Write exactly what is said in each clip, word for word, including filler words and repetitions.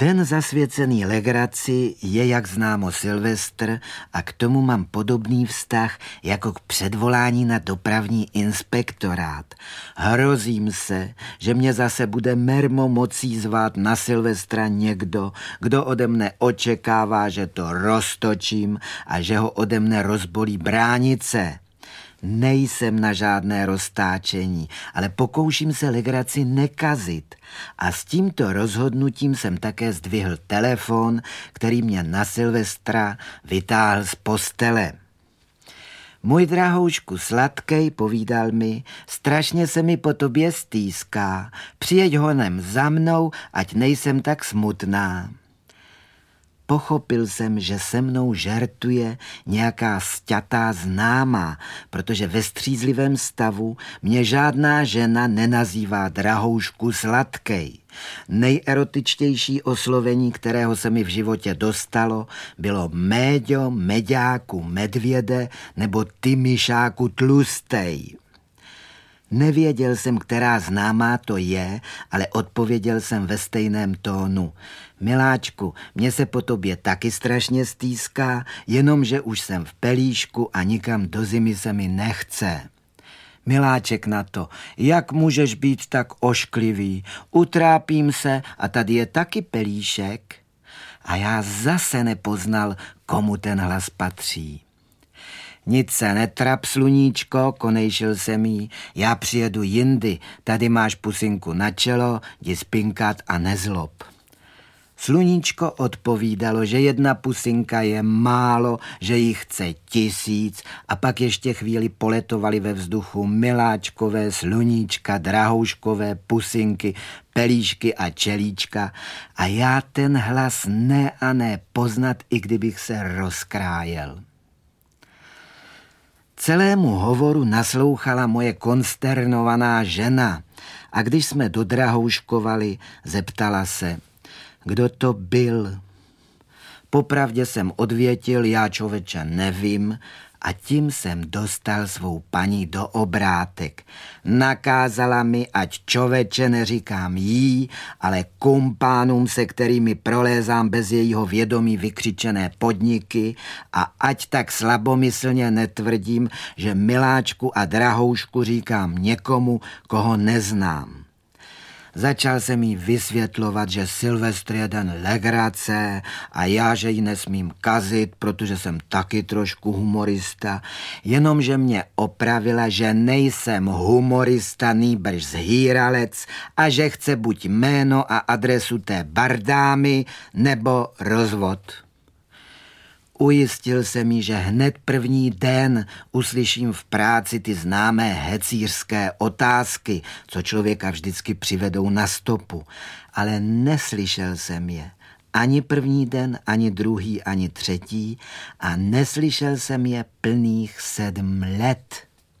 Den zasvěcený legraci je, jak známo, Silvestr a k tomu mám podobný vztah jako k předvolání na dopravní inspektorát. Hrozím se, že mě zase bude mermo mocí zvát na Silvestra někdo, kdo ode mne očekává, že to roztočím a že ho ode mne rozbolí bránice. Nejsem na žádné roztáčení, ale pokouším se legraci nekazit. A s tímto rozhodnutím jsem také zdvihl telefon, který mě na Silvestra vytáhl z postele. Můj drahoušku sladkej, povídal mi, strašně se mi po tobě stýská. Přijeď honem za mnou, ať nejsem tak smutná. Pochopil jsem, že se mnou žertuje nějaká sťatá známá, protože ve střízlivém stavu mě žádná žena nenazývá drahoušku sladkej. Nejerotičtější oslovení, kterého se mi v životě dostalo, bylo Méďo, Meďáku, Medvěde nebo ty myšáku tlustej. Nevěděl jsem, která známá to je, ale odpověděl jsem ve stejném tónu. Miláčku, mě se po tobě taky strašně stýská, jenomže už jsem v pelíšku a nikam do zimy se mi nechce. Miláček na to, jak můžeš být tak ošklivý, utrápím se a tady je taky pelíšek. A já zase nepoznal, komu ten hlas patří. Nic se netrap, sluníčko, konejšil jsem jí, já přijedu jindy, tady máš pusinku na čelo, jdi spinkat a nezlob. Sluníčko odpovídalo, že jedna pusinka je málo, že jí chce tisíc a pak ještě chvíli poletovali ve vzduchu miláčkové, sluníčka, drahouškové, pusinky, pelíšky a čelíčka a já ten hlas ne a ne poznat, i kdybych se rozkrájel. Celému hovoru naslouchala moje konsternovaná žena a když jsme dodrahouškovali, zeptala se, kdo to byl. Popravdě jsem odvětil, já člověče nevím, a tím jsem dostal svou paní do obrátek. Nakázala mi, ať člověče neříkám jí, ale kumpánům, se kterými prolézám bez jejího vědomí vykřičené podniky a ať tak slabomyslně netvrdím, že miláčku a drahoušku říkám někomu, koho neznám. Začal jsem jí vysvětlovat, že Silvestr je den legrace a já, že ji nesmím kazit, protože jsem taky trošku humorista, jenomže mě opravila, že nejsem humorista, nýbrž zhýralec a že chce buď jméno a adresu té bardámy nebo rozvod. Ujistil jsem jí, že hned první den uslyším v práci ty známé hecířské otázky, co člověka vždycky přivedou na stopu, ale neslyšel jsem je. Ani první den, ani druhý, ani třetí a neslyšel jsem je plných sedm let.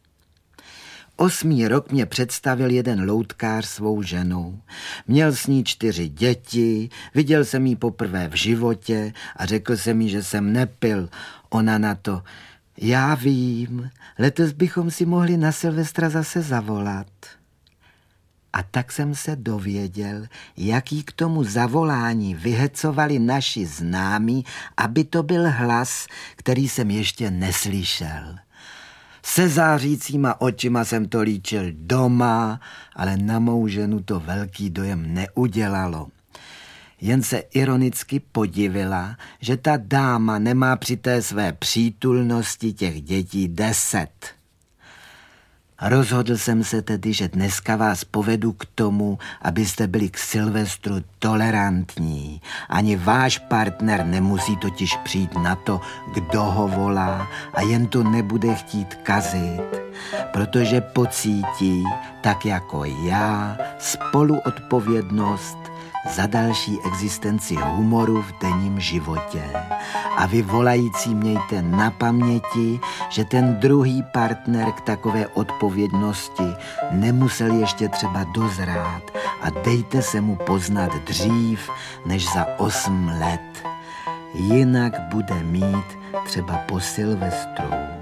Osmý rok mě představil jeden loutkář svou ženou. Měl s ní čtyři děti, viděl jsem jí poprvé v životě a řekl jsem jí, že jsem nepil. Ona na to, já vím, letos bychom si mohli na Silvestra zase zavolat. A tak jsem se dověděl, jaký k tomu zavolání vyhecovali naši známí, aby to byl hlas, který jsem ještě neslyšel. Se zářícíma očima jsem to líčil doma, ale na mou ženu to velký dojem neudělalo. Jen se ironicky podivila, že ta dáma nemá při té své přítulnosti těch dětí deset. Rozhodl jsem se tedy, že dneska vás povedu k tomu, abyste byli k Silvestru tolerantní. Ani váš partner nemusí totiž přijít na to, kdo ho volá a jen to nebude chtít kazit, protože pocítí, tak jako já, spoluodpovědnost za další existenci humoru v denním životě. A vy volající mějte na paměti, že ten druhý partner k takové odpovědnosti nemusel ještě třeba dozrát a dejte se mu poznat dřív než za osm let. Jinak bude mít třeba po Silvestru.